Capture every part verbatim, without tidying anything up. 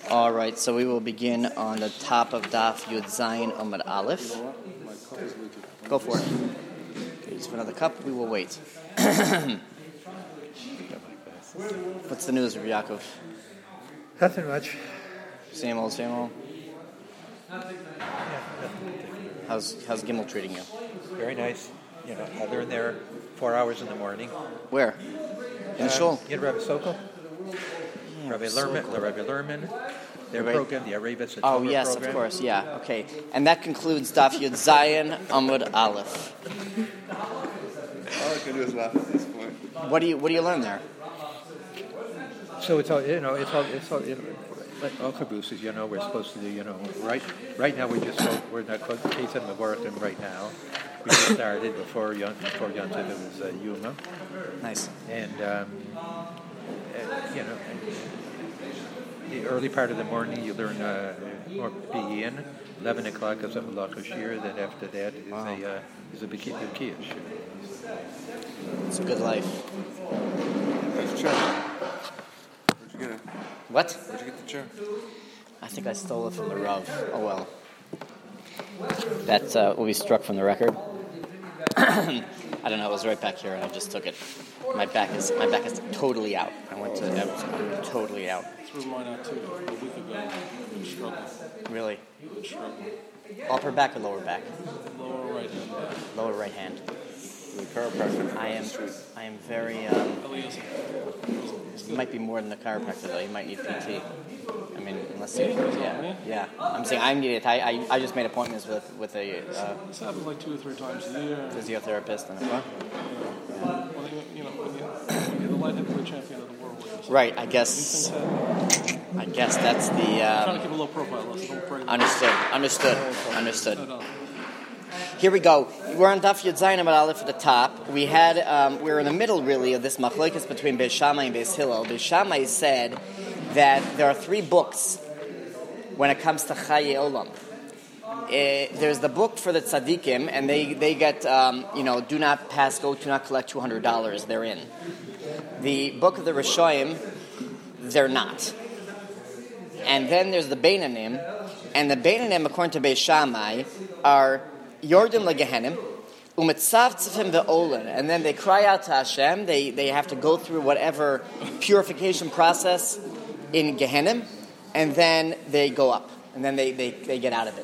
All right, so we will begin on the top of Daf Yud Zayin Amud Aleph. Go for it. Okay, just for another cup, we will wait. What's the news, Rabbi Yaakov? Nothing much. Same old, same old. Yeah, How's how's Gimel treating you? very nice. You know, they're in there four hours in the morning. Where? In the shul? In Rabbi Sokol, Yeah, Rabbi so Lerman, cool. the Rabbi Lerman, their Rabbi- program, the Arabic Oh, Torah yes, program. of course, yeah, okay. And that concludes Daf Yud Zayin Amud Aleph. All I can do is laugh at this point. What do you what do you learn there? So it's all, you know, it's all, it's all, you know, like all cabooses, you know, we're supposed to do, you know, right right now we just, we're not close to Case and Mavorachim right now. We just started before Yom, before Yom Tov, it was uh, Yuma. Nice. And, um, uh, you know, the early part of the morning you learn uh, more Be'in. eleven o'clock is a halacha shir. Then after that is Wow. a uh, is a Bekiya shir. It's a good life. Where'd you chair? Where'd you get it? What? Where'd you get the chair? I think I stole it from the Rav. Oh well. That uh, will be struck from the record. I don't know. It was right back here, and I just took it. My back is my back is totally out. I went to I was I'm totally out. Threw mine out too a week ago. I've been struggling. Really. I've been struggling. Upper back or lower back? Lower right hand. Lower right hand. The chiropractor. I am I am very. Um, Eliezer. it might be more than the chiropractor though. You might need P T. I mean, unless you, yeah, yeah. I'm saying I need it. I, I I just made appointments with with a uh, This happens like two or three times a year. physiotherapist and what? Well, you know, when you- when you're the light heavyweight champion of the world. Like this, Right. I these guess. things happen. I guess that's the. I'm trying to Um, keep a low profile, less don't break. understood. Understood. Understood. No, no. Here we go. We're on Daf Yud Zayin Amud Aleph at the top. We had um, we're in the middle really of this machlokes between Beis Shammai and Beis Hillel. Beis Shammai said that there are three books when it comes to Chaye Olam. Uh, there's the book for the tzaddikim, and they they get um, you know do not pass go, do not collect two hundred dollars. They're in. The book of the Rishoyim, they're not. And then there's the Beinanim, and the Beinanim, according to Beis Shammai, are Yordim leGehenim, Umetzavtzifim ve'olin, and then they cry out to Hashem. They they have to go through whatever purification process in Gehenim, and then they go up, and then they, they, they get out of it.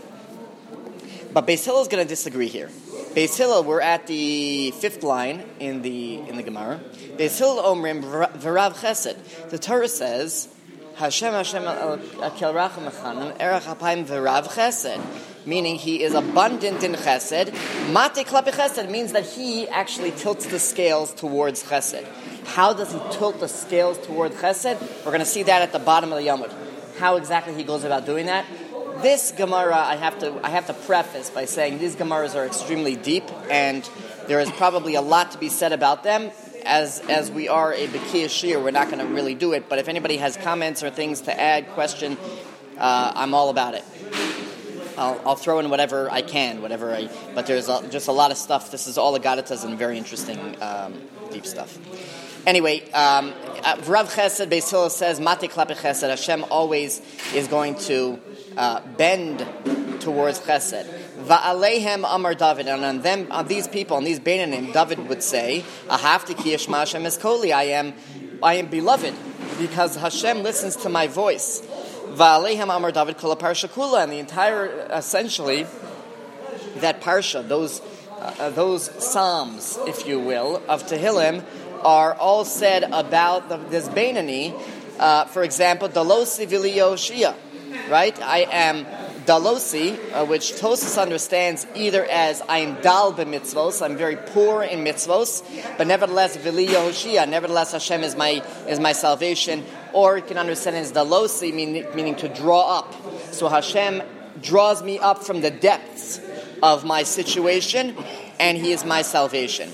But Beis Hillel is going to disagree here. Beis Hillel, we're at the fifth line in the in the Gemara. Beis Hillel omrim v'rav chesed. The Torah says, Hashem Hashem akel rachem echanan erach hapayim v'rav chesed, meaning he is abundant in chesed. Mate klape chesed means that he actually tilts the scales towards chesed. How does he tilt the scales towards chesed? We're going to see that at the bottom of the Yamud. How exactly he goes about doing that? This Gemara, I have to I have to preface by saying these Gemaras are extremely deep, and there is probably a lot to be said about them. As as we are a Bekiya Shir, we're not going to really do it. But if anybody has comments or things to add, question, uh, I'm all about it. I'll, I'll throw in whatever I can, whatever I. But there's a, just a lot of stuff. This is all Agaditas and very interesting, um, deep stuff. Anyway, um, Rav Chesed Beis Hillel says, "Mate klape Chesed." Hashem always is going to uh, bend towards Chesed. Va'aleihem Amar David, and on them, on these people, on these Beinanim, David would say, "Ahavti ki yishma Hashem eskoli." I am, I am beloved because Hashem listens to my voice. Va'aleihem Amar David kol parsha kula, and the entire, essentially, that parsha, those uh, those psalms, if you will, of Tehillim, are all said about the, this Beinani. Uh, for example, Dalosi Vili Yoshia, right? I am Dalosi, uh, which Tosas understands either as I am Dal b'mitzvos, I'm very poor in mitzvos, but nevertheless Vili Yoshia, nevertheless Hashem is my is my salvation, or you can understand it as Dalosi, meaning, meaning to draw up. So Hashem draws me up from the depths of my situation, and He is my salvation.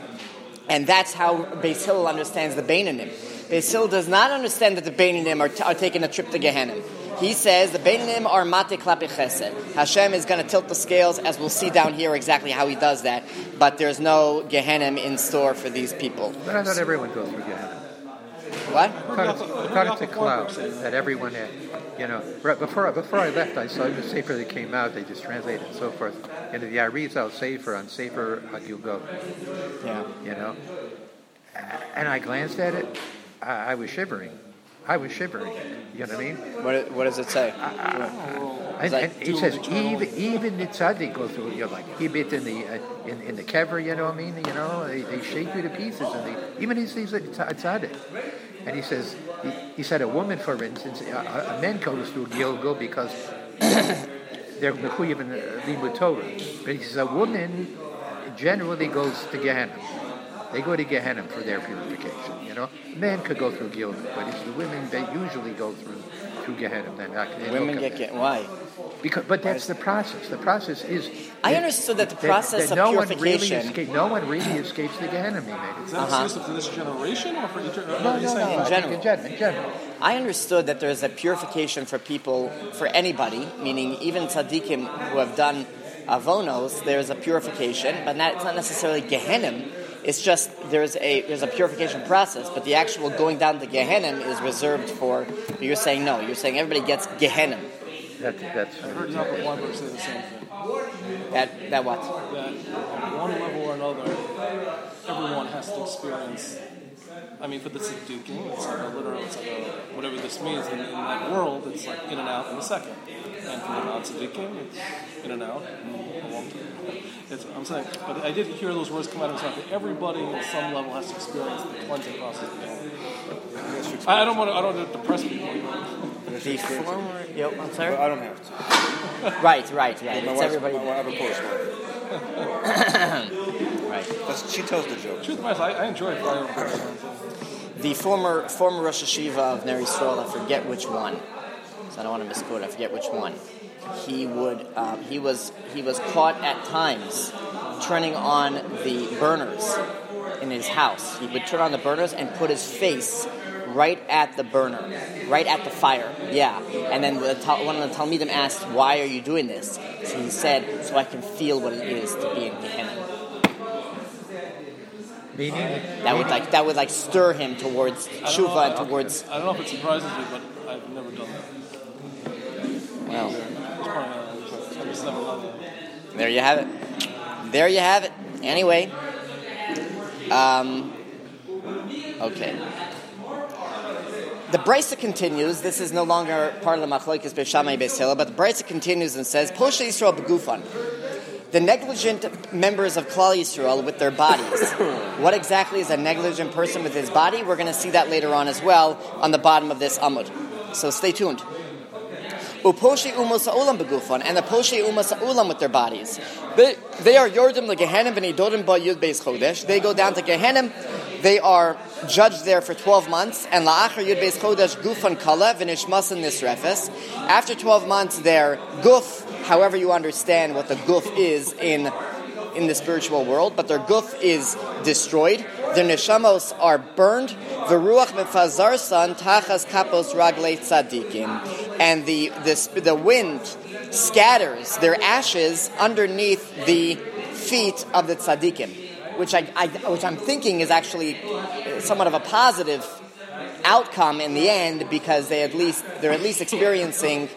And that's how Beis Hillel understands the Beinanim. Beis Hillel does not understand that the Beinanim are, t- are taking a trip to Gehenim. He says the Beinanim are mate klape chesed. Hashem is going to tilt the scales, as we'll see down here exactly how he does that. But there's no Gehenim in store for these people. But I thought everyone goes through Gehenna. What? According to Klaus, that everyone had, you know, right before before I left, I saw the Sefer that came out. They just translated and so forth. And the Arizal Sefer on Sefer HaGilgul. Yeah. You know, and I glanced at it. I, I was shivering. I was shivering. You know what I mean? What What does it say? And, and it says even even the tzaddik go through. You know, like he bit in the uh, in in the kever. You know what I mean? You know, they, they shake you to pieces, and they even he sees a tzaddik. And he says he, he said a woman, for instance, a, a man goes through Gilgul because they're mechuyev in limud Torah. But he says a woman generally goes to Gehenna. They go to Gehenna for their purification. You know, men could go through Gilgul, but it's the women they usually go through through Gehenna. Then women get get why? Because, but that's the process. The process is. I understood that the process that, that of no purification. One really escape, no one really escapes the Gehenna. Maybe. Is that uh-huh. exclusive to this generation or for each? Or no, no, no. In general. In general. In general. I understood that there is a purification for people, for anybody, meaning even tzaddikim who have done avonos. There is a purification, but not, it's not necessarily Gehenna. It's just there's a there's a purification process, but the actual going down to Gehenna is reserved for. You're saying no. You're saying everybody gets Gehenna. That, that's. I've heard Jacob Weinberg say the same thing. That that what? That on one level or another, everyone has to experience. I mean, for the tzaddikim, it's like a literal, it's like a whatever this means. In, in that world, it's like in and out in a second. And for the non-tzaddikim, it's in and out in a long time. It's, I'm saying, but I did hear those words come out of his mouth that everybody at some level has to experience the cleansing process. I, I don't want to. I don't want to depress people. The former, yep, I'm sorry. Well, I don't have to. Right, right, yeah. My It's wife, everybody. my, I have a Polish wife. Right. That's, she tells the joke. Truth matters, I, I enjoy it. The former former Rosh Hashiva of Ner Yisrael, I forget which one. So I don't want to misquote. I forget which one. He would. Um, he was. He was caught at times turning on the burners in his house. He would turn on the burners and put his face right at the burner, right at the fire. Yeah. And then the, one of the Talmidim asked, "Why are you doing this?" So he said, "So I can feel what it is to be in Gehenna." Meaning that would like that would like stir him towards tshuva and towards. I don't know if it surprises you, but I've never done that. Well, I just never done that. There you have it. There you have it. Anyway, um, okay. The Brisa continues. This is no longer part of the Machlokes Beis Shammai Beis Hillel, but the Brisa continues and says, "Poshe Yisrael begufan." The negligent members of Klal Yisrael with their bodies. What exactly is a negligent person with his body? We're going to see that later on as well on the bottom of this Amud. So stay tuned. Uposhe umas ha'olam begufan, and the poshe umas ha'olam with their bodies. They, they are yordim leGehenim v'nidodim ba yud beis chodesh. They go down to Gehenim. They are judged there for twelve months. And la'achar yud beis chodesh gufan kala v'nishmasan nisrefes. After twelve months, their guf, however you understand what the guf is in in the spiritual world, but their guf is destroyed. Their neshamos are burned. V'ruach mefazarsan tachas kapos raglei tzadikim, and the the the wind scatters their ashes underneath the feet of the tzadikim, which I, I which I'm thinking is actually somewhat of a positive outcome in the end, because they at least they're at least experiencing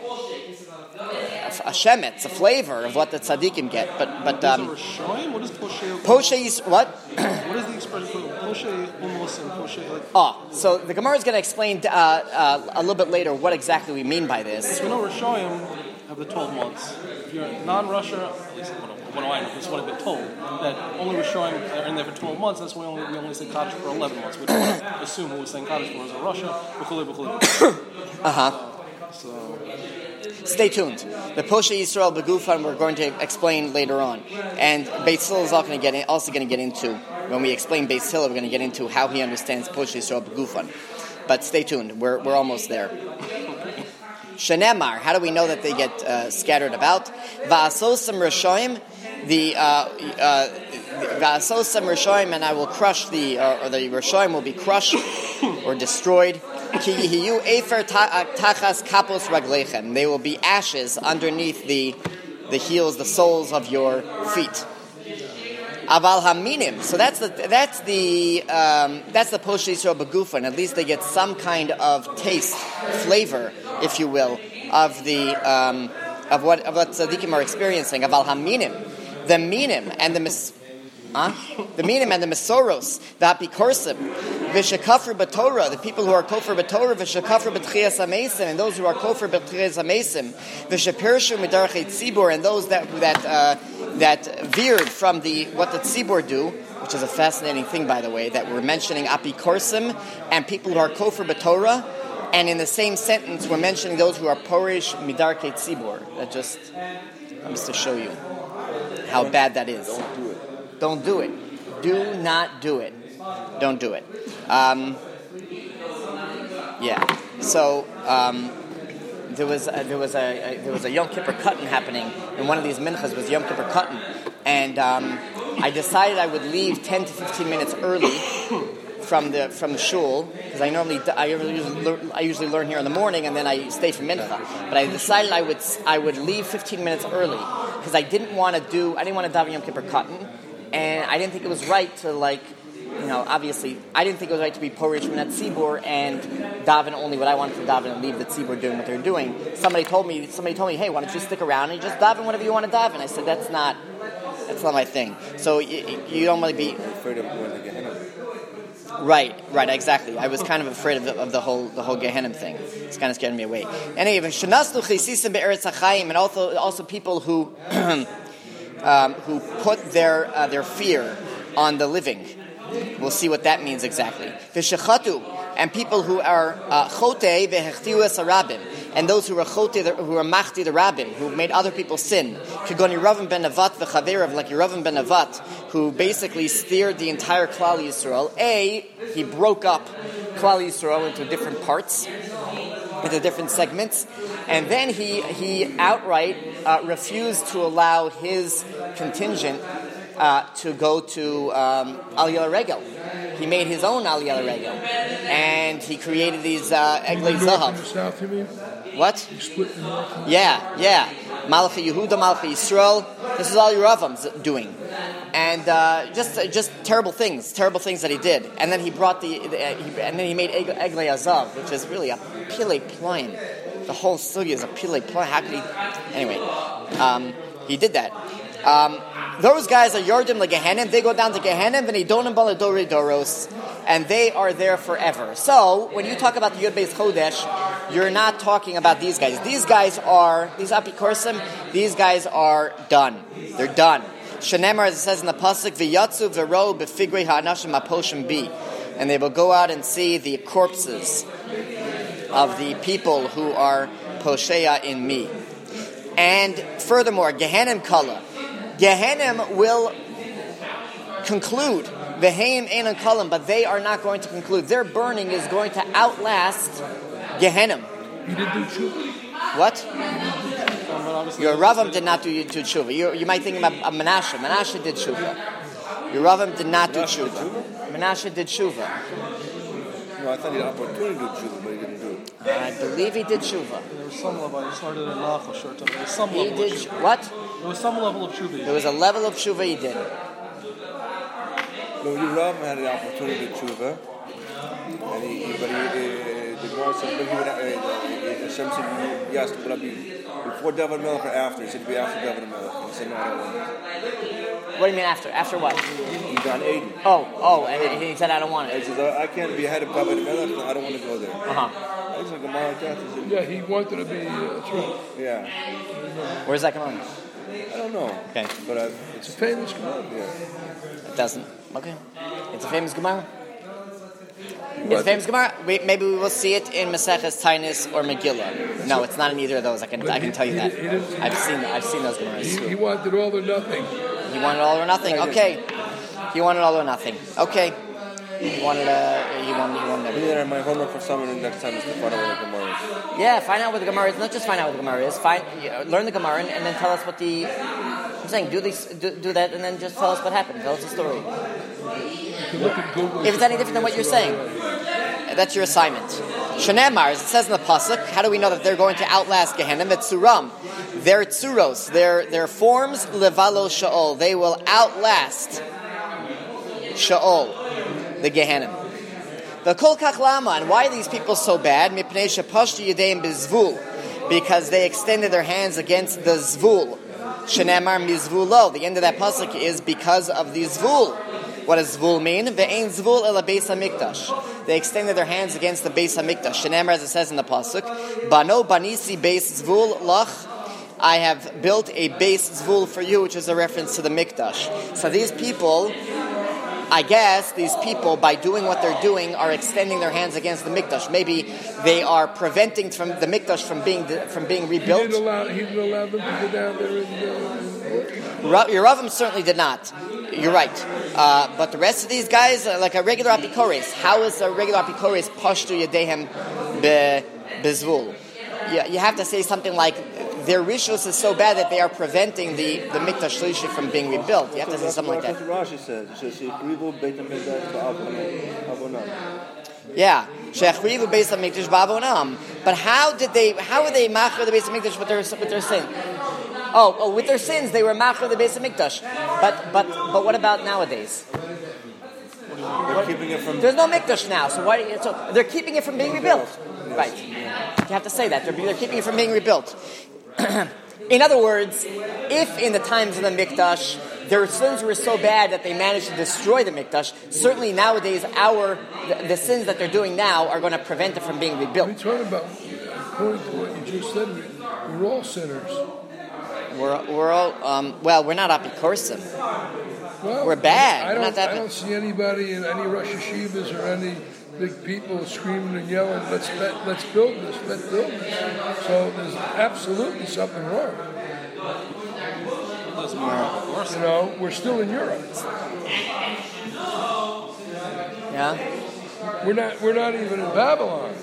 a shemetz, a flavor of what the tzaddikim get. But but um, what is poshe? Poshe is what? What is the expression for poshe hummus and poshe? Like, oh, so the Gemara is going to explain uh, uh, a little bit later what exactly we mean by this. You know, Rishoyim have the twelve months. If you're non-Russia, at least what, what do I know? This is what I've been told, that only Rishoyim are in there for twelve months. That's why only, we only say Kaddish for eleven months. We don't assume who was saying Kaddish for is in Russia. Uh huh. So. Stay tuned. The Poshe Yisrael Begufan we're going to explain later on, and Beis Hillel is also going to get in, also going to get into when we explain Beis Hillel. We're going to get into how he understands Poshe Yisrael Begufan. But stay tuned. We're we're almost there. Shenemar. How do we know that they get uh, scattered about? Va'asosam Rishoyim. The uh, uh, Va'asosam Rishoyim, and I will crush the uh, or the Rishoyim will be crushed or destroyed. Ki yihiyu efer tachas kapos raglechem. They will be ashes underneath the the heels, the soles of your feet. Aval haminim. So that's the that's the um, that's the posh Yisrael begufa, and at least they get some kind of taste, flavor, if you will, of the um, of what of what tzaddikim are experiencing. Aval haminim, the minim and the mis, huh? the minim and the mesoros, the apikorsim, v'shekafir b'torah, the people who are kofir b'torah, v'shekafir b'tchias amesim, and those who are kofir b'tchias amesim, v'shepirshu midarchei tzibur, and those that that. Uh, that veered from the what the tzibur do, which is a fascinating thing, by the way, that we're mentioning apikorsim and people who are kofir b'torah, and in the same sentence we're mentioning those who are porish midarkei tzibur. That just, just to show you how bad that is. Don't do it. Don't do it. Do not do it. Don't do it. Um, yeah. So. Um, There was a, there was a, a there was a Yom Kippur Katan happening, and one of these minchas was Yom Kippur Katan, and um, I decided I would leave ten to fifteen minutes early from the from the shul, because I normally I usually, I usually learn here in the morning and then I stay for mincha. But I decided I would I would leave fifteen minutes early because I didn't want to do I didn't want to daven Yom Kippur Katan, and I didn't think it was right to like. You know, obviously, I didn't think it was right to be porish from that tzibur and daven only what I wanted to daven and leave the tzibur doing what they're doing. Somebody told me, somebody told me, hey, why don't you stick around and just daven whatever you want to daven? I said, that's not, that's not my thing. So you, you don't want to be afraid of going to Gehenna. Right, right, exactly. I was kind of afraid of the, of the whole the whole Gehenna thing. It's kind of scaring me away. Anyway, shenasnu chisisim be'eretz hachayim, and also also people who um, who put their uh, their fear on the living. We'll see what that means exactly. V'shechatu, and people who are chotei v'hechtiu es harabim, and those who are chotei, who are machti the rabbim, who made other people sin. Kigoni Yeravam ben Nevat v'chaverav, like Yeravam ben Nevat, who basically steered the entire Klal Yisrael. A, he broke up Klal Yisrael into different parts, into different segments, and then he he outright uh, refused to allow his contingent Uh, to go to um, Aliyah Regel. He made his own Aliyah Regel, and he created these uh, Eglei Zahav. South, you mean? What? You split the north. Yeah, yeah. Malchi Yehuda, Malchi Yisrael. This is all Yeravam's doing, and uh, just uh, just terrible things, terrible things that he did. And then he brought the, the uh, he, and then he made Eglei Azav, which is really a pilei ployim. The whole sugi is a pilei ployim. How could he? Anyway, um, he did that. Um, Those guys are Yordim LeGehenim. They go down to Gehenim, V'nidonim Baladori Doros, and they are there forever. So, when you talk about the Yud Beis Chodesh, you're not talking about these guys. These guys are, these Apikorsim, these guys are done. They're done. Shenemar, as it says in the Pasuk, V'yatzu v'ro b'figrei ha'anashim aposhim bi. And they will go out and see the corpses of the people who are Posheya in me. And furthermore, Gehenim Kala. Gehenim will conclude Veheim Einan Kalim, but they are not going to conclude. Their burning is going to outlast Gehenim. You did do tshuva? What? Your Ravam did not do do tshuva. You, you might think about uh, Menashe. Menashe did tshuva. Your Ravam did not do tshuva. Menashe did tshuva. No, I thought he had an opportunity to do tshuva, but he didn't do it. I believe he did tshuva. There was some level. I started in Nachal short time. There was some He level did of tshuva. what? There was some level of tshuva. There was a level of tshuva he did. No, your Rav had the opportunity to tshuva, and he, but he, uh, the Gemara said, but he would, uh, uh, Hashem said, he asked him, would I be before David Melech or after? He said, be after David Melech. And he said, no, I don't want it. What do you mean after? After what? He's on Aiden. Oh, oh, and he said, I don't want He it. says, I can't be ahead of David Melech, no, I don't want to go there. Uh-huh. He's like a Gemara like that. He said, Yeah, he wanted to be uh, through. yeah. Where's that coming? I don't know. Okay. But I, It's a famous guy. yeah. It doesn't. Okay. It's a famous Gemara. It's a famous Gemara. We, maybe we will see it in Maseches Tainis or Megillah. No, it's not in either of those. I can I can tell you that. I've seen I've seen those Gemaras. He, he wanted all or nothing. He wanted all or nothing. Okay. He wanted all or nothing. Okay. He wanted uh, he wanted he wanted Maybe everything. that my homework for summer and next time is to find out what the Gemara is. Yeah, find out what the Gemara is. Not just find out what the Gemara is. Find yeah, learn the Gemara and, and then tell us what the. I'm saying do these do, do that and then just tell us what happened. Tell us the story. You can look at Google. If it's any different than what you're saying, that's your assignment. Shanemar, as it says in the pasuk, how do we know that they're going to outlast Gehenna? Metzuram, their tzuros, their their forms levalo shaol. They will outlast Sheol, the Gehenna. The Kol Kach Lama, and why are these people so bad? Mipnei shepashtu yadeim bezvul, because they extended their hands against the zvul. Shenemar mizvulo. The end of that pasuk is because of the zvul. What does zvul mean? Ve'ein zvul ela beis hamikdash. They extended their hands against the beis hamikdash. Shenemar, as it says in the pasuk, Bano banisi beis zvul lach. I have built a beis zvul for you, which is a reference to the mikdash. So these people, I guess these people, by doing what they're doing, are extending their hands against the mikdash. Maybe they are preventing from the mikdash from being from being rebuilt. He didn't allow, he didn't allow them to go down there and uh, Yeravam certainly did not. You're right. Uh, but the rest of these guys, uh, like a regular apikores, how is a regular apikores pashtu yadehem bezvul? You, you have to say something like, their rishus is so bad that they are preventing the, the mikdash shlishi from being rebuilt. You have to say something like that. That's what Rashi says. It says, "Yichrivu beit hamikdash ba'avonam." Yeah, shechrivu beis hamikdash ba'avonam. But how did they? How were they macher the beis hamikdash with their with their sin? Oh, oh, with their sins they were macher the beis hamikdash. But but but what about nowadays? They're keeping it from. There's no mikdash now, so why? So they're keeping it from being rebuilt, right? You have to say that they're, they're keeping it from being rebuilt. In other words, if in the times of the mikdash their sins were so bad that they managed to destroy the mikdash, certainly nowadays our the, the sins that they're doing now are going to prevent it from being rebuilt. We're talking about, according to what you just said, we're all sinners. We're we're all um, well, we're not apikorsim. Well, we're bad. I We're don't, not that I bad. don't see anybody in any Rosh Hashivas or any big people screaming and yelling, let's let, let's build this, let's build this. So there's absolutely something wrong. You know, we're still in Europe. Yeah. We're not we're not even in Babylon.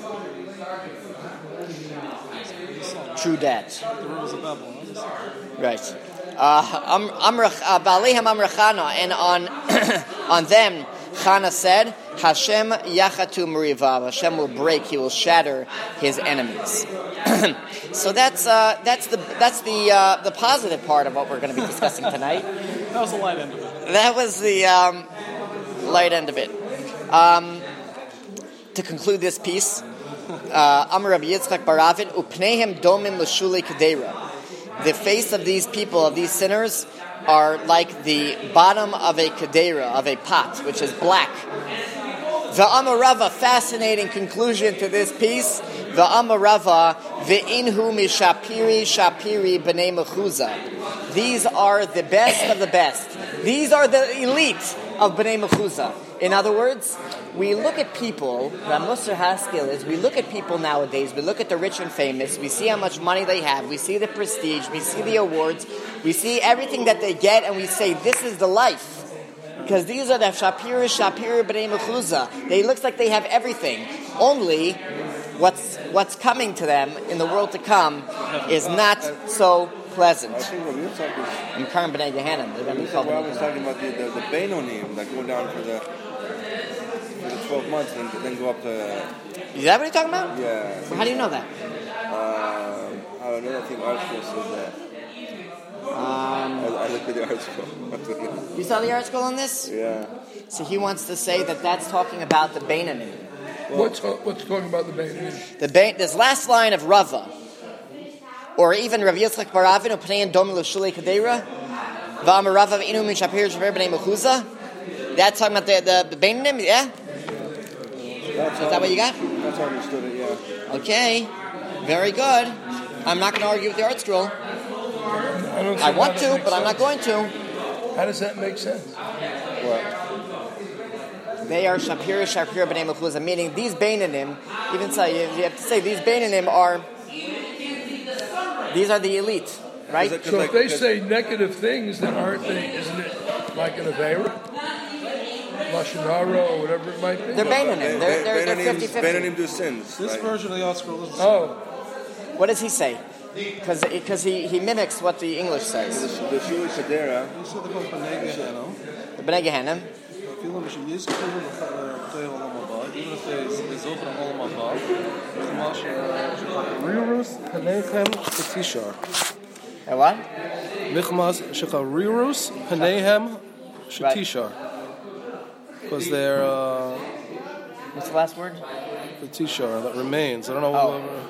True that. The rivers of Babylon. Right. Uh, Ba'alehem Amr Chana, and on on them, Chana said, Hashem yachatu merivav. Hashem will break, he will shatter his enemies. So that's uh, that's the that's the uh, the positive part of what we're going to be discussing tonight. That was the light end of it. That was the um, light end of it. Um, to conclude this piece, Amar Rabbi Yitzchak Baravin, Upneihem domim l'shulei kedera. The face of these people, of these sinners, are like the bottom of a kedera, of a pot, which is black. The Amarava, fascinating conclusion to this piece. The Amarava, ve'inhu mishapiri shapiri b'nei mechuza. These are the best of the best. These are the elite of b'nei mechuza. In other words, we look at people, the Musar Haskell is, we look at people nowadays, we look at the rich and famous, we see how much money they have, we see the prestige, we see the awards, we see everything that they get, and we say, this is the life. Because these are the Shapir, Shapir, B'nai Mechuza. They look like they have everything. Only what's what's coming to them in the world to come is not so pleasant. I think Rabbi Yitzchak I'm Karim B'nai Gehenna. They're going to be called. I was talking about the the, the Beinonim that go down for the for the twelve months and then, then go up to. Is that what you're talking about? Yeah. How do you know that? Uh, I don't know. I think article says that. Um, I, I looked at the article. you saw the article on this? Yeah. So he wants to say that that's talking about the Beinanim. What's what's talking about the Beinanim? The Bein, this last line of Rava, or even Rav Yitzchak Baravin, Upnei Dom L'Shulei Kadeira, V'Amar Rava V'Inu Min Shapir Shapir B'nei Mechuza. That's talking about the the, the Beinanim, yeah? That's Is that what you got? That's how I understood it. Yeah. Okay, very good. I'm not going to argue with the art scroll. I, don't see I how want that to, makes but I'm not sense. going to. How does that make sense? What? They are Shapir Shapir B'nei Mechuza, meaning these Beinanim, even so, you, you have to say, these Beinanim are, these are the elite, right? Is it- So if they say negative things, then aren't they, isn't it like an Aveira? Lashon Hara or whatever it might be? They're Beinanim. They're, they're, they're Beinonim fifty-fifty. Beinonim do sins. This right? version of the art scroll is Oh, What does he say? Because he, he mimics what the English The, says. the Shuli Kadera. You said the called B'nai Gehenna. The B'nai Gehenna. Even if you use the B'nai Olam Haba, even if they is open Olam Haba, Chumash Rirus Paneichem Shetishar. Uh, what? Michmas Sheka Rirus Paneichem Shetishar. because they're uh, What's the last word? the Tishar that remains. I don't know. Oh.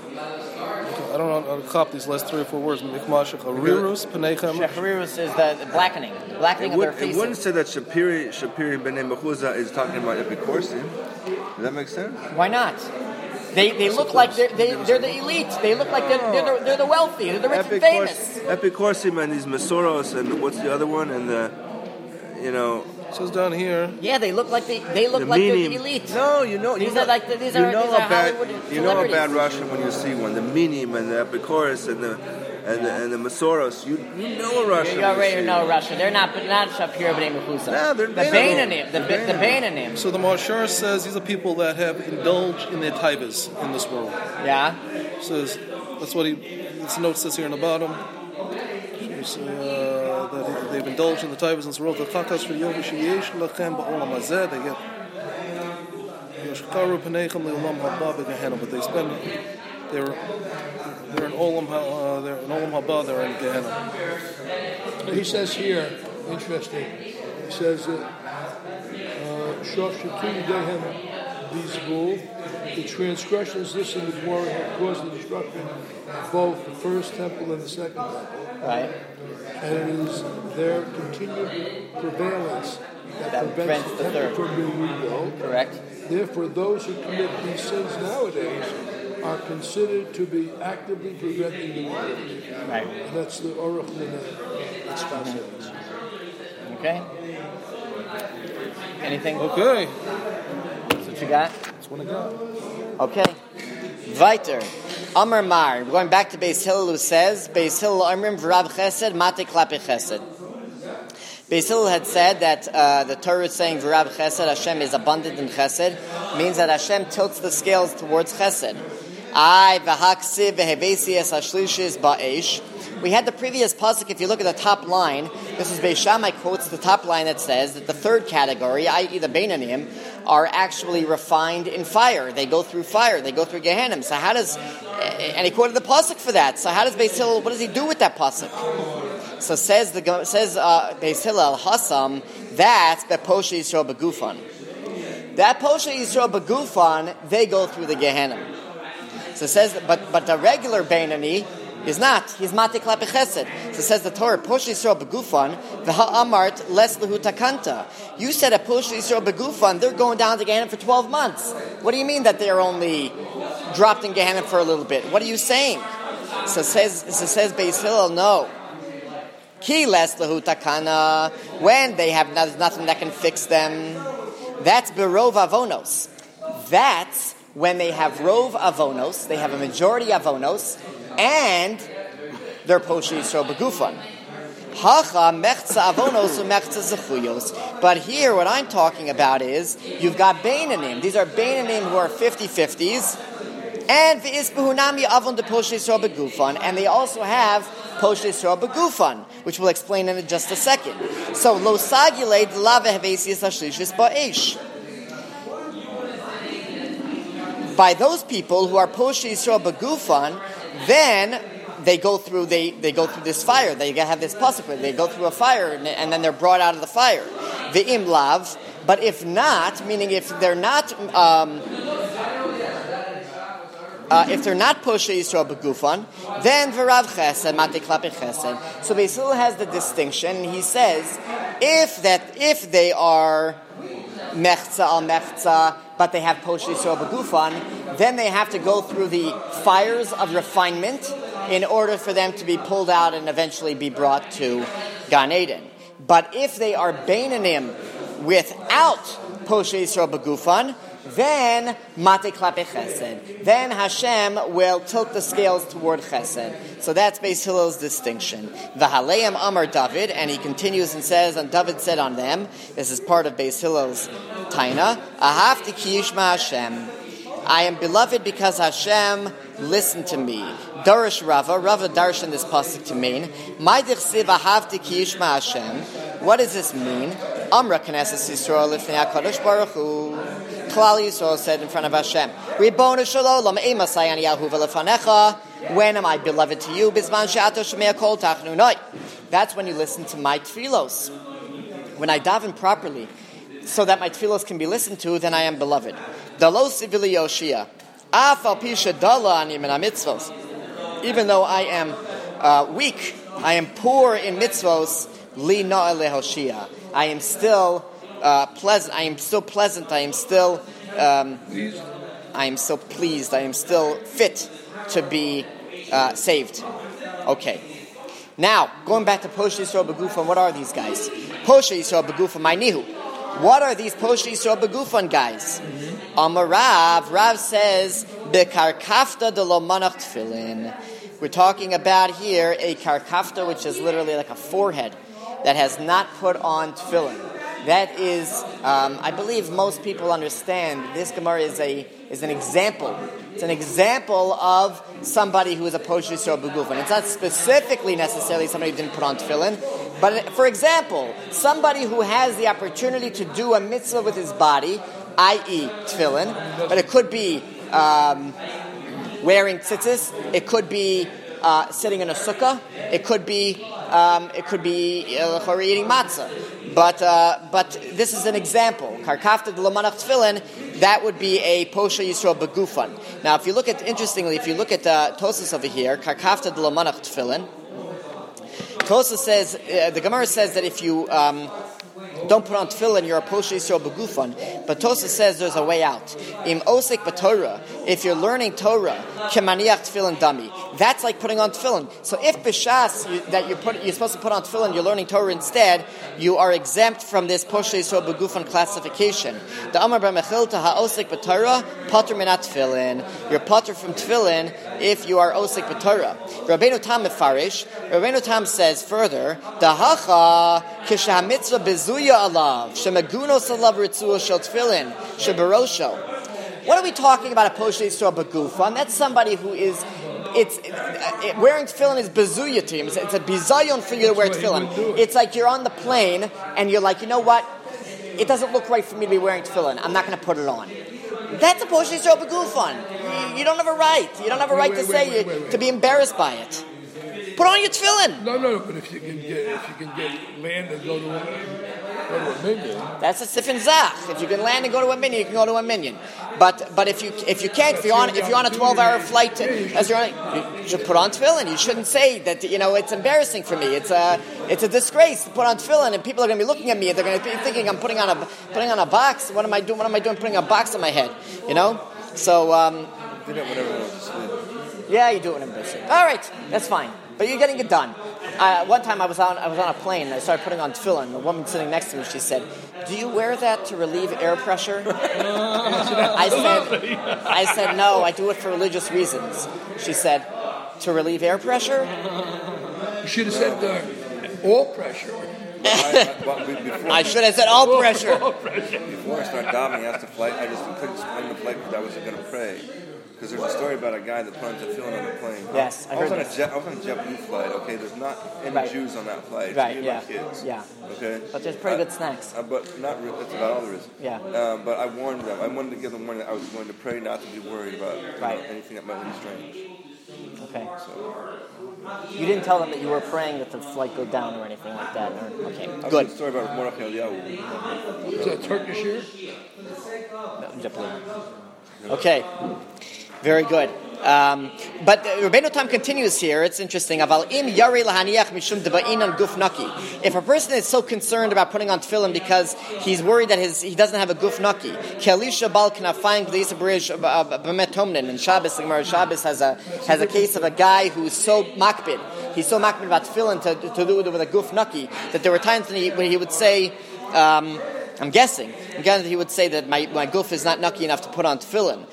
I don't know how to cop these last three or four words. Mikmashach Harirus, Penechem. Shecharirus is the, the blackening, the blackening It, of would, their it faces. wouldn't say that Shapiri Shapiri ben Mechuza is talking about Epicorsi. Does that make sense? Why not? They they look like they're they, they're the elite. They look like they're they're the, they're the wealthy. They're the rich and famous. Epicorsi and these Mesoros and what's the other one? And the, you know. It says down here. Yeah, they look like they they look The like meaning, they're the elite. No, you know, These you know, are like the, these you are know these a are bad, Hollywood you know a celebrities. bad Russian when you see one. The Minim and the Epicorus and the and the, and the Masoros. You you know a Russian. You already know Russia. They're not not Shapir B'nai Mechusa. No, they're the Beinanim. Beinanim. The the Beinanim. So the Mashar says these are people that have indulged in their taivas in this world. Yeah. Says that's what he. This note says here in the bottom. Says, uh, that they've indulged in the taivas in this world. The chakas for yovish yesh lachem ba'olam hazeh. They get yashkaru penechem le'olam haba begehenna, but they spend. They're they're in olam ha- uh, they're in olam haba. They're in Gehenna. He says here, interesting. He says that Shof Shatu Dehem Bizbul, the transgressions listed in the Gemara have caused the destruction of both the first temple and the second temple. Right. And it is their continued prevalence that, That prevents prevents the the temple third. from being rebuilt. Correct. Therefore, those who commit these sins nowadays are considered to be actively preventing the rebuild. Right. And that's the Aruch Mineh. That's fascinating. Okay. Anything? Okay, That's what you got? that's what I got. Okay. Weiter. Amar Mar. We're going back to Beis Hillel, who says, Beis Hillel Amrim V'Rav Chesed Mate Klapi Chesed. Beis Hillel had said that uh, the Torah is saying V'Rav Chesed, Hashem is abundant in Chesed, means that Hashem tilts the scales towards Chesed. I v'haksiv v'hevesi es hashlishis ba'esh. We had the previous pasuk. If you look at the top line, this is Beis Shammai quotes the top line that says that the third category, that is the Beinanim, are actually refined in fire. They go through fire. They go through Gehenna. So how does, and he quoted the pasuk for that. So how does Beis Hillel, what does he do with that pasuk? So says the says uh, Beis Hillel Hassam, that's Beposhe Yisrael Begufan. That Poshe Yisrael Begufan, they go through the Gehenna. So it says, but but the regular Beinani is not. He's Mate Klapi Chesed. So it says the Torah, Poshe Yisrael Begufan, V'ha'amart les lehu takanta. You said at Poshe Yisrael Begufan, they're going down to Gehenna for twelve months. What do you mean that they're only dropped in Gehenna for a little bit? What are you saying? So it says, so it says Beis Hillel, no. Ki les lehu takana, when they have there's nothing that can fix them. That's berov avonos. That's when they have rov avonos, they have a majority avonos, and they're poshe Yisrael begufan. Hacha mechza avonos umechza zechuyos. But here, what I'm talking about is you've got Beinanim. These are Beinanim who are fifty-fifties, and v'isbehunami avon de poshe Yisrael begufan, and they also have poshe Yisrael begufan, which we'll explain in just a second. So lo sagiled lave havesius hashlishis ba'esh. By those people who are poshe Yisrael begufan, then they go through they, they go through this fire. They have this pasuk. They go through a fire, and, and then they're brought out of the fire. The imlav. But if not, meaning if they're not um, uh, if they're not poshe Yisrael begufan, then v'rav chesed mate klapi chesed. So Beis Hillel has the distinction. He says if that if they are mechza al mechza, but they have poshe Yisrael begufan, then they have to go through the fires of refinement in order for them to be pulled out and eventually be brought to Gan Eden. But if they are Beinanim without poshe Yisrael begufan, then mate klape chesed. Then Hashem will tilt the scales toward chesed. So that's Beis Hillel's distinction. V'haleim amar David, and he continues and says, and David said on them, this is part of Beis Hillel's taina, ahavti ki yishma Hashem. I am beloved because Hashem listened to me. Darish Rava, Rava darshan this pasuk to mean, my dichsiv ahavti ki yishma Hashem. What does this mean? Amra knesses Yisrael lifnei HaKadosh Baruch Hu. Klal Yisrael said in front of Hashem, Ribbono Shalom, Emasai ani Yahuva lefanecha. When am I beloved to you? Bizman she'ato shemei kol tachnunoi. That's when you listen to my tefillos. When I daven properly, so that my tefillos can be listened to, then I am beloved. Dalo sivili Yoshia. Af al pisha dala ani min mitzvos. Even though I am uh, weak, I am poor in mitzvos, li no'a lehoshia. I am still uh, pleasant. I am still pleasant. I am still. Um, I am still pleased. I am still fit to be uh, saved. Okay. Now, going back to Poshe Yisrael Begufan, what are these guys? Poshe Yisrael Begufan, my nihu. What are these Poshe Yisrael Begufan guys? Mm-hmm. Amar Rav, Rav says, Bekarkafta de lo manach tefillin. We're talking about here a karkafta, which is literally like a forehead that has not put on tefillin. That is, um, I believe most people understand this Gemara is a is an example. It's an example of somebody who is a Poshe Yisrael Begufan. It's not specifically necessarily somebody who didn't put on tefillin, but for example, somebody who has the opportunity to do a mitzvah with his body, that is tefillin, but it could be um, wearing tzitzis, it could be uh, sitting in a sukkah, it could be um, it could be uh, eating matzah. But uh, but this is an example. Karkafta de lo manach tefillin, that would be a Poshe Yisrael Begufan. Now, if you look at, interestingly, if you look at uh, Tosas over here, Karkafta de lo manach tefillin, Tosas says, uh, the Gemara says that if you um, don't put on tefillin, you're a Poshe Yisrael Begufan. But Tosas says there's a way out. Im osek b'Torah, if you're learning Torah, kemaniach tefillin dami. That's like putting on tefillin. So if b'shas you, that you're, put, you're supposed to put on tefillin, you're learning Torah instead, you are exempt from this Poshe Yisrael Begufan classification. The Amar bar Mechilta ha'osek b'Torah pater minat tefillin. You're pater from tefillin if you are osek b'Torah. Rabbeinu Tam mefarish. Rabbeinu Tam says further, dahacha kisha mitzvah bezuya alav shemagunos alav ritzua shel tefillin shebarosho. What are we talking about? A Poshe Yisrael Begufan? That's somebody who is. It's uh, it, wearing tefillin is bezuya to him. It's, it's a bizayon for you to wear tefillin. It's like you're on the plane and you're like, you know what? It doesn't look right for me to be wearing tefillin. I'm not going to put it on. That's a Poshe Yisrael Begufan. You, you don't have a right. You don't have a right wait, wait, to say wait, wait, wait, to be embarrassed by it. Put on your tefillin. No, no, but if you can get if you can get land and go to a, go to a minion. That's a sifin zach. If you can land and go to a minion, you can go to a minion. But but if you if you can't, if you're on if you're on a twelve hour flight, to, as you're on, you should put on tefillin. You shouldn't say that, you know, it's embarrassing for me. It's a it's a disgrace to put on tefillin, and people are going to be looking at me. They're going to be thinking I'm putting on a putting on a box. What am I doing? What am I doing? Putting a box on my head, you know? So um, do that whenever I was asleep. Yeah, you do it when I'm asleep. All right, that's fine. But you're getting it done. Uh, one time I was on I was on a plane and I started putting on tefillin. The woman sitting next to me, she said, "Do you wear that to relieve air pressure?" I said, "I said no. I do it for religious reasons." She said, "To relieve air pressure?" You should have said uh, all pressure. I, I, well, before, I should have said all pressure. All pressure. Before I started davening after the flight, I just couldn't explain the flight because I wasn't going to pray. Because there's a story about a guy that put on tefillin on the plane. Yes, I, I heard was on this. a jet, I was on a JetBlue flight. Okay, there's not any Right. Jews on that flight. It's Right, me and yeah. my kids. Yeah. Okay. But there's pretty Uh, good snacks. Uh, but not really. That's about all there is. Yeah. Uh, but I warned them. I wanted to give them warning that I was going to pray not to be worried about you Right. know, anything that might be strange. Okay. So You didn't tell them that you were praying that the flight go down or anything like that. Or, okay, I good. was a story about Mordechai Eliyahu. Is that Turkish here? Okay, very good. Um, but Rabbeinu Tam continues here. It's interesting. Aval im yari lahaniach mishum deba'inan guf naki. If a person is so concerned about putting on tefillin because he's worried that his he doesn't have a guf naki, kelisha bal kanafayim gleisa berish b'met tomnin. And Shabbos, the Gemara Shabbos has a has a case of a guy who's so makbid. He's so makbid about tefillin to to do it with a guf naki that there were times when he, when he would say. Um, I'm guessing. Again, he would say that my, my guf is not nucky enough to put on tefillin.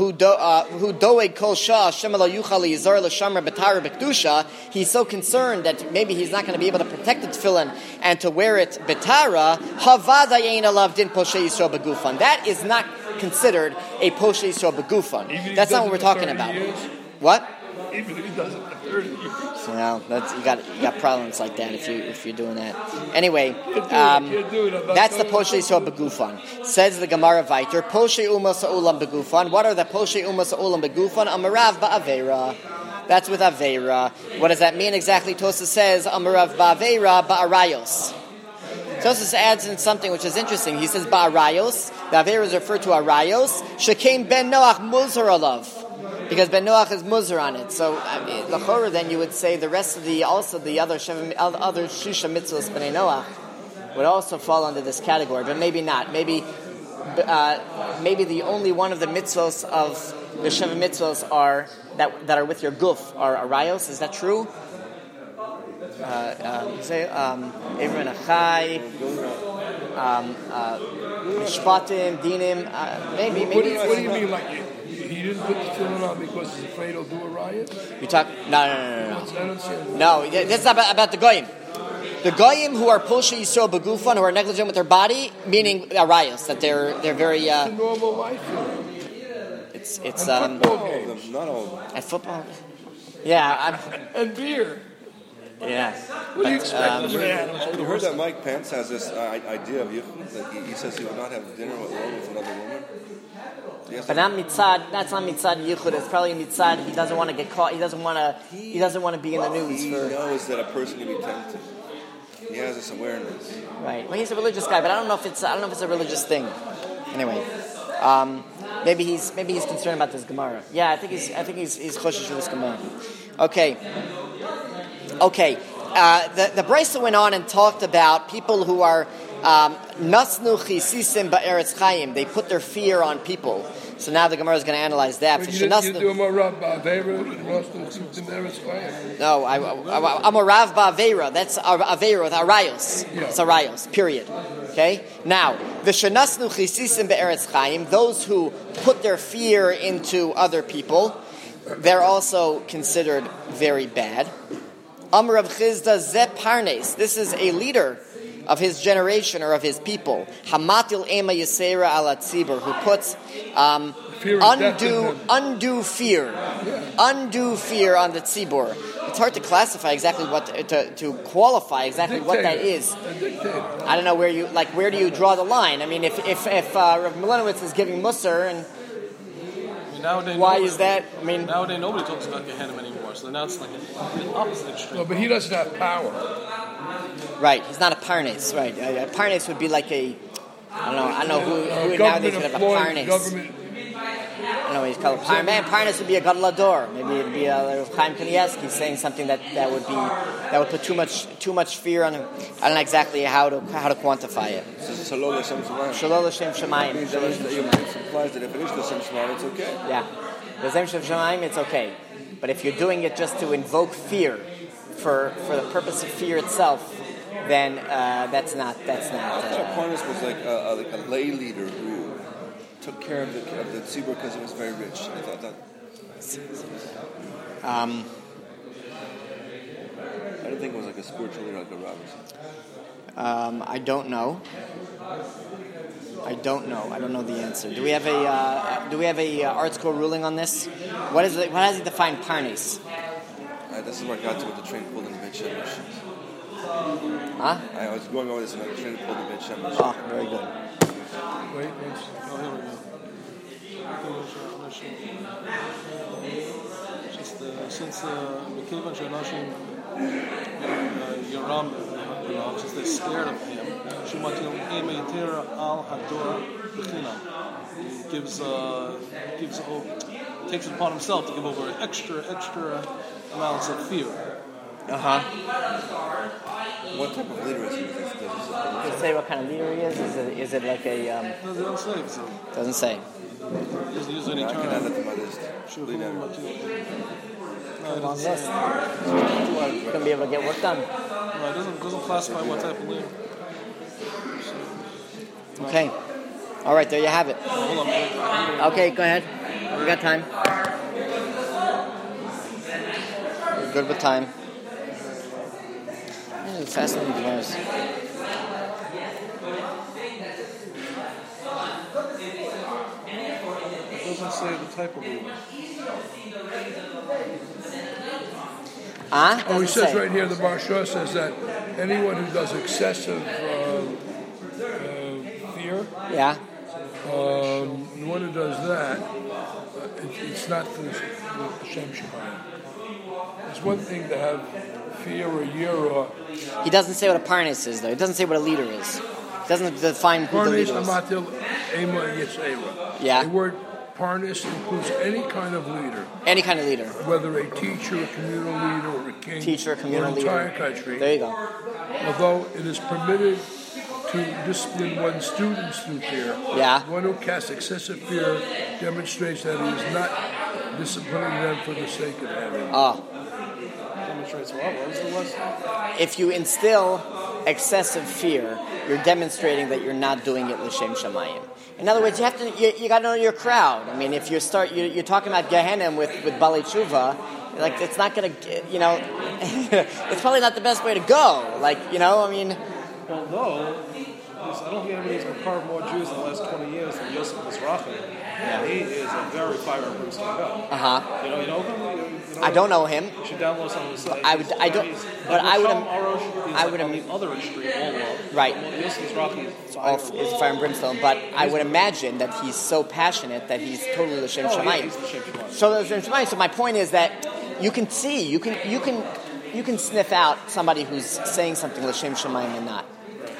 He's so concerned that maybe he's not going to be able to protect the tefillin and to wear it betara. That is not considered a Poshe Yisrael Begufan. That's not what we're talking about. Years? What? Even if he does it for thirty years. Well, that's, you got you got problems like that if you if you're doing that. Anyway, Can't do um, it, can't do it. that's the Poshe Yisrael Begufan. Says the Gemara Vayter, Poshe Umas Ulam Begufan. What are the Poshe Umas Ulam Begufan? Amarav Ba'avera. That's with Avera. What does that mean exactly? Tosa says Amarav Ba'avera Ba'arayos. Tosfos adds in something which is interesting. He says, Ba'arayos, the Aveira is referred to Arayos, Shekem ben Noach muzar alav. Because Ben Noach is muzar on it. So, l'chorah, then you would say the rest of the, also the other other Shisha mitzvahs B'nai Noach would also fall under this category, but maybe not. Maybe uh, maybe the only one of the mitzvahs of the Sheva mitzvahs are that that are with your guf are Arayos. Is that true? Uh, um, say um, Ivrin Achai, um, uh, Mishpatim, Dinim. Uh, maybe maybe. What do you, what do you mean, like he didn't put the tefillin on because he's afraid he'll do a riot? You talk? No, no, no, no, no. I don't understand. No, this is about, about the goyim. The goyim who are Posha Yisrael Begufan, who are negligent with their body, meaning Arayos, that they're they're very. Uh, It's a normal life. You know. it's it's And um, football Not all of games. them. Not all of them. at football. Yeah, I'm, And beer. yeah. What do you But, expect um, from man? You heard that Mike Pence has this uh, idea of yichud. Like he, he says he would not have dinner with alone with another woman. Yes, But not mitzad. That's not mitzad yichud. It's probably mitzad. He doesn't want to get caught. He doesn't want to. He doesn't want to be in the news he for. knows that a person can be tempted. He has this awareness. Right. Well, he's a religious guy, but I don't know if it's. I don't know if it's a religious thing. Anyway, um, maybe he's maybe he's concerned about this Gemara. Yeah, I think he's. I think he's he's choshesh for this Gemara. Okay. Okay. Uh, the the Brisa went on and talked about people who are nasnu chisisim ba'eretz chayim. They put their fear on people. So now the Gemara is going to analyze that. You, So you, you shenasnu- do a Rav Ba'avera and Rostam Tzimtzim Eretz Chayim. No, I, I, I'm a Rav Ba'avera. That's a- Avera with Arayos. Yeah. It's Arayos, period. Okay? Now, the Shenasnu Chisisim Be'eretz Chaim, those who put their fear into other people, they're also considered very bad. Amr Rav Chizda Ze Parnes. This is a leader of his generation or of his people. Hamatil Ema Yisera Ala Tzibur, who puts um, Fear of death in undue, them. undue fear, undue fear on the tzibur. It's hard to classify exactly what to, to, to qualify exactly what that is. A dictator. I don't know where you like. Where do you draw the line? I mean, if if if uh, Rav Milenowitz is giving Musar, and I mean, nowadays, why nobody- is that? I mean, Nowadays, nobody talks about Gehenna anymore, so now it's like the opposite extreme. No, but he doesn't have power. right? He's not a parnes, right? A, a parnes would be like a. I don't know. I don't know who, Uh, who nowadays government would have a employee, parnes. government. I don't know what he's called. Par- man, Parnas would be a gadlador. Maybe it'd be a Rav Chaim Kanievsky saying something that, that would be that would put too much too much fear on him. I don't know exactly how to how to quantify it. So Shalom Hashem Shemayim. Shalom L'Shem Shemayim. Means that Shalom it L'Shem it implies the definition of Hashem Shemayim. It's okay. Yeah, the Zem Shem Shemayim, it's okay. But if you're doing it just to invoke fear for for the purpose of fear itself, then uh, that's not that's I not. thought Uh, Aquinas was like a, a, like a lay leader who took care of the of the tzibur because he was very rich. I thought that. um, I didn't think it was like a spiritual leader like a Rav or something. um, I don't know. I don't know. I don't know the answer. Do we have a uh, do we have a uh, art school ruling on this? What is it? What has he defined Parnes? Uh, this is where I got to with the train pulled in the Beit Shemesh. Huh? I was going over this and the train pulled in the Beit Shemesh. Oh, very good. Wait, wait. Oh, here we go. Just uh, since Mekivan Shanashim Yoram, you know, since they're scared of him, Shumatil Emeitera Al Hador B'chinam. He gives, uh, gives, oh, takes it upon himself to give over extra, extra amounts of fear. Uh huh. What type of leader is he? Does it- does it- Does it say what kind of leader he is? Is it is it like a? Um, No, they don't say so. doesn't say. Doesn't use any I can add term. that to my list. Shuhu Lead out. Matil. No, it Long doesn't list. say. Gonna be able to get work done. No, it doesn't, doesn't classify what type of leader. Okay. All right. There you have it. Hold on. wait, wait. Okay. Go ahead. We got time. We're good with time. Yeah, it's fascinating Gemaras. It doesn't say the type of leader. Ah? Oh, he Doesn't says say. right here, the Barsha says that anyone who does excessive uh, uh, fear, Yeah. um, the one who does that, uh, it, it's not for the Hashem Shemayim. it's one thing to have fear or year or. He doesn't say what a parnes is, though. He doesn't say what a leader is. He doesn't define who the Parnes leader is. amatil ema yisera. Yeah. The word parnes includes any kind of leader, Any kind of leader. whether a teacher, a communal leader, or a king, Teacher, or communal an entire leader. country. There you go. Although it is permitted to discipline one's students through fear, Yeah. one who casts excessive fear demonstrates that he is not disciplining them for the sake of having. Oh. Demonstrates what? What was the lesson? If you instill excessive fear, you're demonstrating that you're not doing it l'shem shamayim. In other words, you have to you, you got to know your crowd. I mean, if you start you, you're talking about Gehenna with with Balei Tshuva, like it's not going to, you know, it's probably not the best way to go. Like, you know, I mean, Although, I don't think anybody's been carved more Jews in the last twenty years than Yosef Mizrahi. Yeah. He is a very fire and brimstone guy. uh huh. You know, you know him? You know I don't know him. You should download some of his sites. I would- I don't- He's, but I would- Shalom Arush is I like would- on the other extreme, all love. Right. Well, Yosef Mizrahi is fire. Of is fire and brimstone, but I would imagine that he's so passionate that he's totally l'shem Oh, yeah, shamayim. he's l'shem shamayim. So l'shem shamayim. So my point is that you can see, you can, you can, you can sniff out somebody who's saying something l'shem shamayim and not.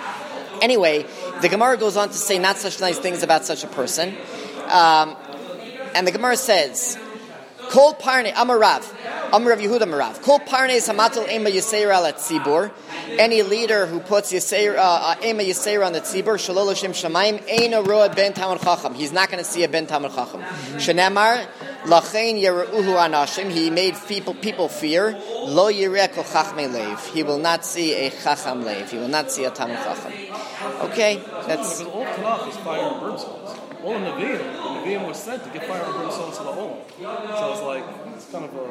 Anyway, the Gemara goes on to say not such nice things about such a person, um, and the Gemara says, "Kol parne amarav, amarav Yehuda amarav. Kol parne hamatul ema yiseira al tzibur. Any leader who puts yiseira uh, ema yiseira on the tzibur, shalol l'shem shamayim, eina roa ben tamar chacham. He's not going to see a ben tamar chacham. Shenemar lachein yeruhu anashim. He made people people fear. Lo yireh kol chachmei leiv. He will not see a chacham leiv. He will not see a tamar chacham. Okay, that's Because all Tanakh is fire and brimstone. All the Nevi'im, the Nevi'im was sent to get fire and brimstone to the Olam. So it's like, it's kind of a...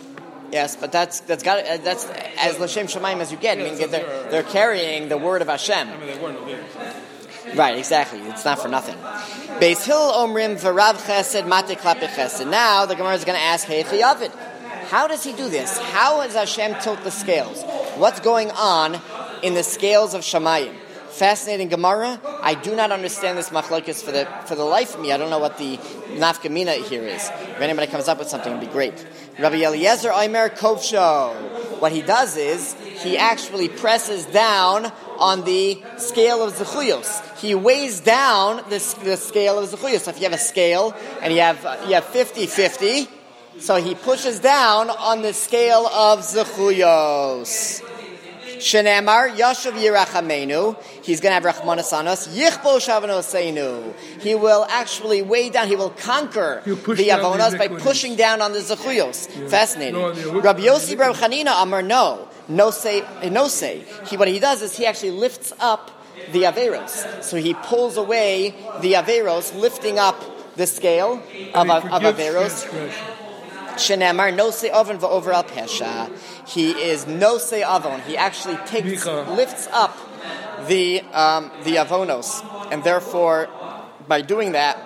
yes, but that's that's got that's as l'shem shamayim as you get. I Yeah, mean, so they're they're- they're carrying the word of Hashem. I mean, they weren't Nevi'im. Right, exactly. It's not for nothing. Beis Hillel omrim v'rav chesed mate klape chesed. Now the Gemara is going to ask, hey, Chayavid, how does he do this? How does Hashem tilt the scales? What's going on in the scales of Shamayim? Fascinating Gemara. I do not understand this machlokes for the for the life of me. I don't know what the nafkamina here is. If anybody comes up with something, it'd be great. Rabbi Eliezer Omer Kovsho. What he does is he actually presses down on the scale of zechuyos. He weighs down the, the scale of zechuyos. So if you have a scale and you have uh, you have fifty-fifty, so he pushes down on the scale of zechuyos. Shenemar Yashav Yirachamenu. He's going to have Rachmanas on us. Yichbo Shavanoseinu. He will actually weigh down. He will conquer He'll push the down the avonas by iniquities. pushing down on the zechuyos. Yeah. Fascinating. No, the- Rabbi Yossi Bar Chanina Amar no, no say, no say. He what he does is he actually lifts up the averos. So he pulls away the averos, lifting up the scale of, And he of forgives averos. transgression. Shenemar no se oven va'over al pesha. He is no se avon. He actually takes, Micha. lifts up the um, the avonos, and therefore, by doing that,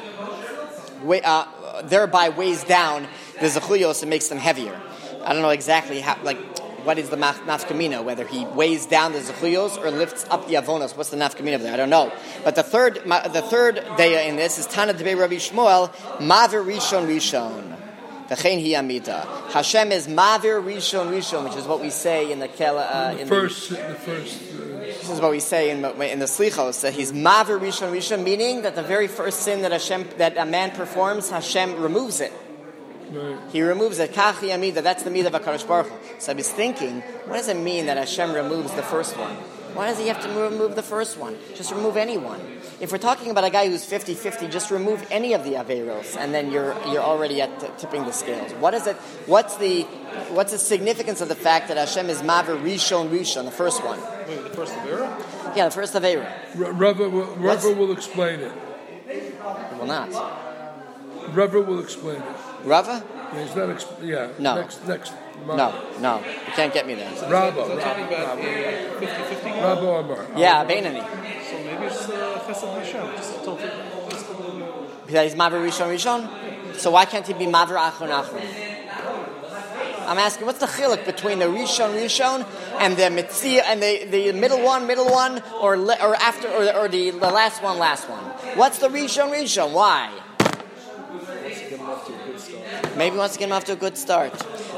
wa- uh, thereby weighs down the zechuyos and makes them heavier. I don't know exactly how, like, what is the maf- nafkamina? Whether he weighs down the zechuyos or lifts up the avonos. What's the nafkamina of there? I don't know. But the third, ma- the third daya in this is Tana Debei Rabbi Shmuel Maver Rishon Rishon. V'chein hi amita. Hashem is Mavir Rishon Rishon, which is what we say in the Kela. Uh, The in first, the first. Uh, this is what we say in, in the Slichos, that he's Mavir Rishon Rishon, meaning that the very first sin that Hashem, that a man performs, Hashem removes it. right. He removes it. Kachi amida. That's the midah of HaKadosh Baruch Hu. So I was thinking, what does it mean that Hashem removes the first one? Why does he have to remove the first one? Just remove any one. If we're talking about a guy who's fifty-fifty, just remove any of the averos, and then you're you're already at t- tipping the scales. What is it? What's the what's the significance of the fact that Hashem is Maver Rishon Rishon, the first one? Wait, the first Avera? Yeah, the first avera. R- Rava, will, What's- Rava will explain it. He will not. Rava will explain it. Rava? Yeah, he's not. Exp- yeah. No. Next. Next. No, no. You can't get me there. Rava. Is that talking about a fifty-fifty guy? Rava Amar. Yeah, Beinani. So maybe it's uh, Chesed Hashem. Just tilt it. Just a little... That he's Maver Rishon Rishon? So why can't he be Maver Achron Achron? I'm asking, what's the chiluk between the Rishon Rishon and the Mitzia and the, the middle one, middle one, or le, or after, or, or the, the last one, last one? What's the Rishon Rishon? Why? Let's get him off to a good start. Maybe he wants to get him off to a good start.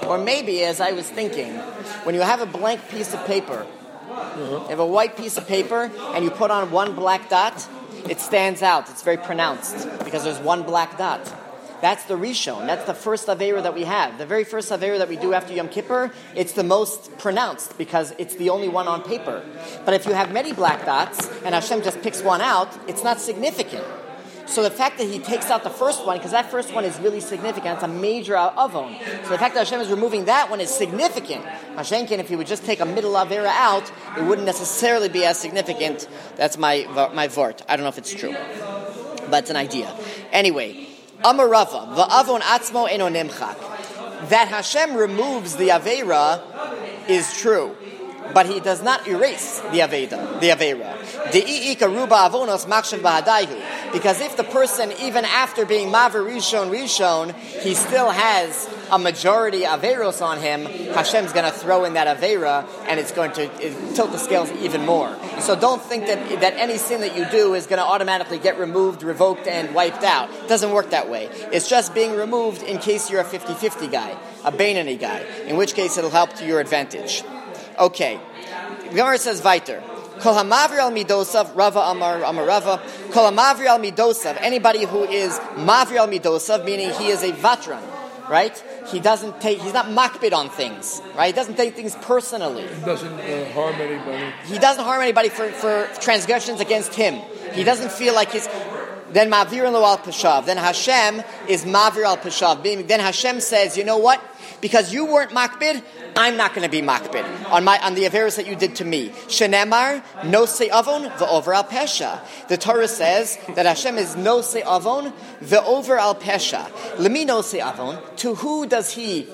Or maybe, as I was thinking, when you have a blank piece of paper, uh-huh. you have a white piece of paper, and you put on one black dot, it stands out. It's very pronounced because there's one black dot. That's the Rishon. That's the first Aveira that we have. The very first Aveira that we do after Yom Kippur, it's the most pronounced because it's the only one on paper. But if you have many black dots and Hashem just picks one out, it's not significant. So the fact that he takes out the first one, because that first one is really significant, it's a major avon. So the fact that Hashem is removing that one is significant. Hashem can, if he would just take a middle Aveira out, it wouldn't necessarily be as significant. That's my my vort. I don't know if it's true, but it's an idea. Anyway, Amarava, va'avon atzmo eno nemchak. That Hashem removes the Aveira is true, but he does not erase the Aveira. The Aveira. De'i'ika ruba avonos makshav ba'adaihu. Because if the person, even after being maver rishon rishon, he still has a majority Aveiros on him, Hashem's going to throw in that Aveira, and it's going to it, tilt the scales even more. So don't think that that any sin that you do is going to automatically get removed, revoked, and wiped out. It doesn't work that way. It's just being removed in case you're a fifty-fifty guy, a Beinani guy, in which case it'll help to your advantage. Okay. Gemara says weiter. Kol hamavri al midosav, Rava Amar Amar Rava. Kol hamavri al midosav. Anybody who is mavri al midosav, meaning he is a vatran, right? He doesn't take. He's not makbid on things, right? He doesn't take things personally. He doesn't uh, harm anybody. He doesn't harm anybody for, for transgressions against him. He doesn't feel like he's. Then mavir lo al peshav. Then Hashem is mavir al peshav. Then Hashem says, you know what? Because you weren't makbid, I'm not going to be makbid on my on the averos that you did to me. Shenemar no se avon ve'over al pesha. The Torah says that Hashem is no se avon ve'over al pesha. Lemi no se avon. To who does He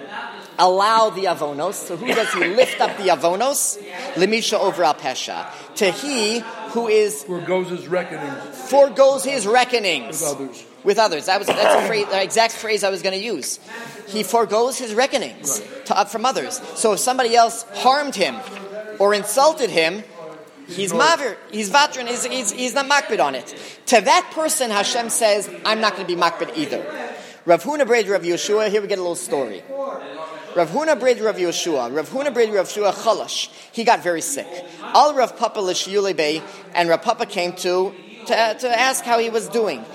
allow the avonos? To who does He lift up the avonos? Lemisha over al pesha. To he who is forgoes his reckonings. Forgoes his reckonings with others. With others. That was that's a phrase, the exact phrase I was going to use. He forgoes his reckonings right. to, uh, from others. So if somebody else harmed him or insulted him, he's mavir, he's vatran, he's, he's, he's not makbid on it. To that person, Hashem says, I'm not going to be makbid either. Rav Huna Bred Rav Yeshua, here we get a little story. Rav Huna Bred Rav Yeshua, Rav Huna Bred Rav Yeshua Chalash, he got very sick. Al Rav Papa l'shiyulei bey, and Rav Papa came to To, uh, to ask how he was doing.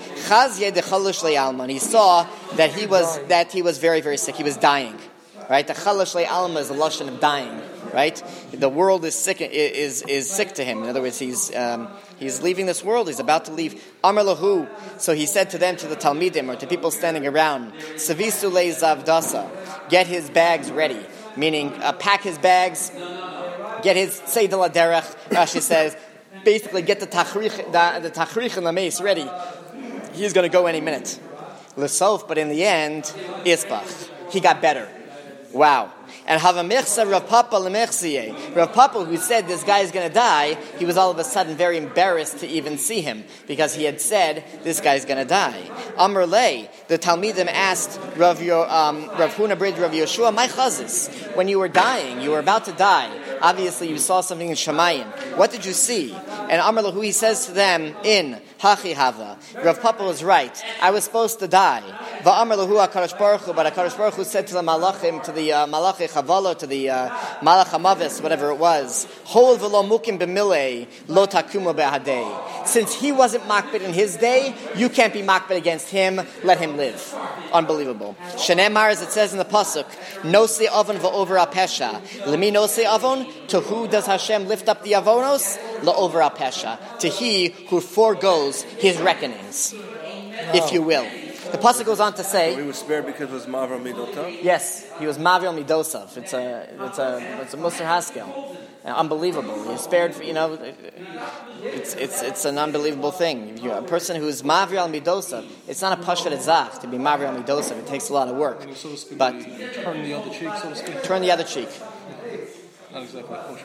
He saw that he was that he was very, very sick. He was dying. Right? The chalash le'alma is a lashon of dying. Right? The world is sick is is sick to him. In other words, he's um, he's leaving this world. He's about to leave. Amar lahu. So he said to them, to the talmidim or to people standing around, Savisu le'zavdasa. Get his bags ready. Meaning, uh, pack his bags. Get his seidel aderech. Rashi says. Basically, get the tachrich, the, the tachrich and the mace ready. He's going to go any minute. L'sof, but in the end, isbach. He got better. Wow. And Havamichsa Rav Papa Lemechsiye. Rav Papa, who said this guy is going to die, he was all of a sudden very embarrassed to even see him because he had said this guy is going to die. Amr Lei, the Talmidim asked Rav, Yo, um, Rav Huna Brid Rav Yeshua, my chazis, when you were dying, you were about to die. Obviously, you saw something in Shemayim. What did you see? And Amr Lahu, he says to them in Hachi Hava, Rav Papa was right. I was supposed to die. Va'amr Lahu HaKadosh Baruch Hu, but HaKadosh Baruch Hu said to the Malachim, to the uh, Malachi Chavala, to the uh, Malach HaMavis, whatever it was, Hol v'lo mukim b'milei, lo takumo be'hadei. Since he wasn't makbid in his day, you can't be makbid against him. Let him live. Unbelievable. Shenemar, as it says in the pasuk, no se avon va'over apesha. Lemi no se avon. To who does Hashem lift up the avonos? La'over apesha. To he who forgoes his reckonings, wow. If you will. The pasuk goes on to say, so he was spared because it was Mavra Midotav? Yes, he was Mavra Midosav. It's a it's a it's a Musar Haskel. Unbelievable. You're spared for, you know, it's it's it's an unbelievable thing. You're a person who is Mavri al Midosav, it's not a Pashat Zach to be Mavri al Midosav. It takes a lot of work. So to speak, but turn the other cheek, so to speak. Turn the other cheek. Not exactly kosher.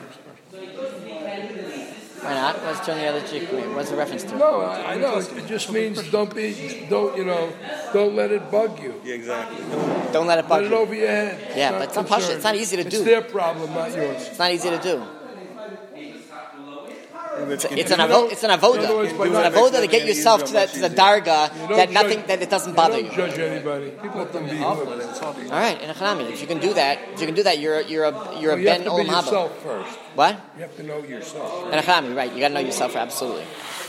Why not? Let's turn the other cheek. What's the reference to? No, I, I know. It just means don't be, don't you know, don't let it bug you. Yeah, exactly. Don't let it bug you. Let it over your head. Yeah, but it's not Pasha. It's not easy to do. It's their problem, not yours. It's not easy to do. It's, it's an avo- It's an avoda. It's an avoda to get yourself to the, to the darga that nothing that it doesn't bother you. Don't judge anybody. People have to be All good. right, in a chanami, if you can do that, if you can do that, you're you're a you're Well, a you have ben to be olam haba. yourself first. What? You have to know yourself. In a chanami, right? You got to know yourself absolutely.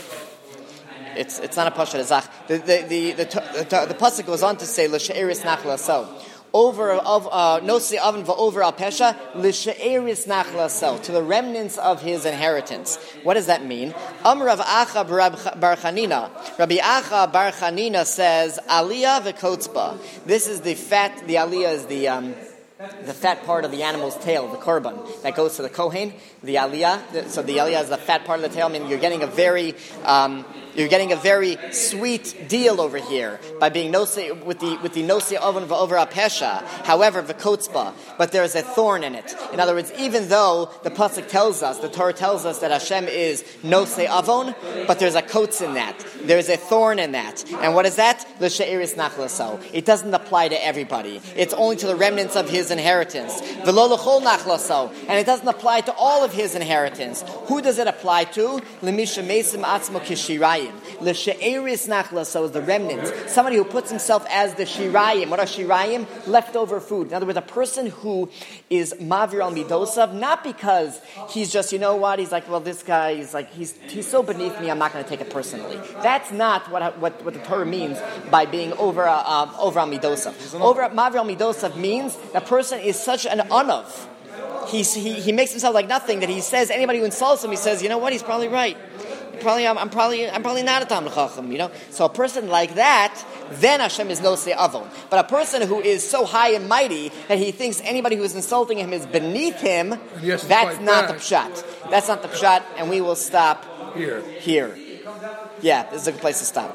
It's it's not a pasha zach. The the the the the, the pasuk goes on to say l'she'eris nachla so. Over of uh, nosi oven over al pesha l'she'eris nachla so, to the remnants of his inheritance. What does that mean? Amr Rav Acha bar Chanina. Rabbi Acha bar Chanina says aliyah v'kotzba. This is the fat. The aliyah is the um, the fat part of the animal's tail, the korban, that goes to the kohen, the aliyah. So the aliyah is the fat part of the tail. I mean, you're getting a very, um, you're getting a very sweet deal over here by being nosi with the with the nosi oven over a pesha. However, the kotzba, but there is a thorn in it. In other words, even though the pasuk tells us, the Torah tells us that Hashem is nosi avon, but there's a kotz in that. There is a thorn in that. And what is that? L'she'eris nachlaso. It doesn't apply to everybody. It's only to the remnants of his inheritance. V'lo l'chol nachlaso. And it doesn't apply to all of his inheritance. Who does it apply to? L'misha mesim atzmo kishirayim. L'she'eris nachlaso is the remnants. Somebody who puts himself as the shirayim. What are shirayim? Leftover food. In other words, a person who is mavir al midosav, not because he's just, you know what, he's like, well, this guy, he's like, he's he's so beneath me, I'm not going to take it personally. That's not what what, what the Torah means by being over uh, over al midosav. Over mavir al midosav means the person is such an anav. He's, he he makes himself like nothing that he says anybody who insults him, he says, you know what, he's probably right. Probably, I'm, I'm probably, I'm probably not a Talmid Chacham, you know. So a person like that, then Hashem is nosei avon. But a person who is so high and mighty that he thinks anybody who is insulting him is beneath him, that's not the pshat. That's not the pshat, and we will stop here. Here, yeah, this is a good place to stop.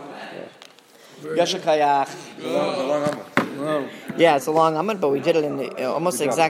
Yashakayach. It's a long amud. Yeah, it's a long amud, but we did it in the, uh, almost the exact.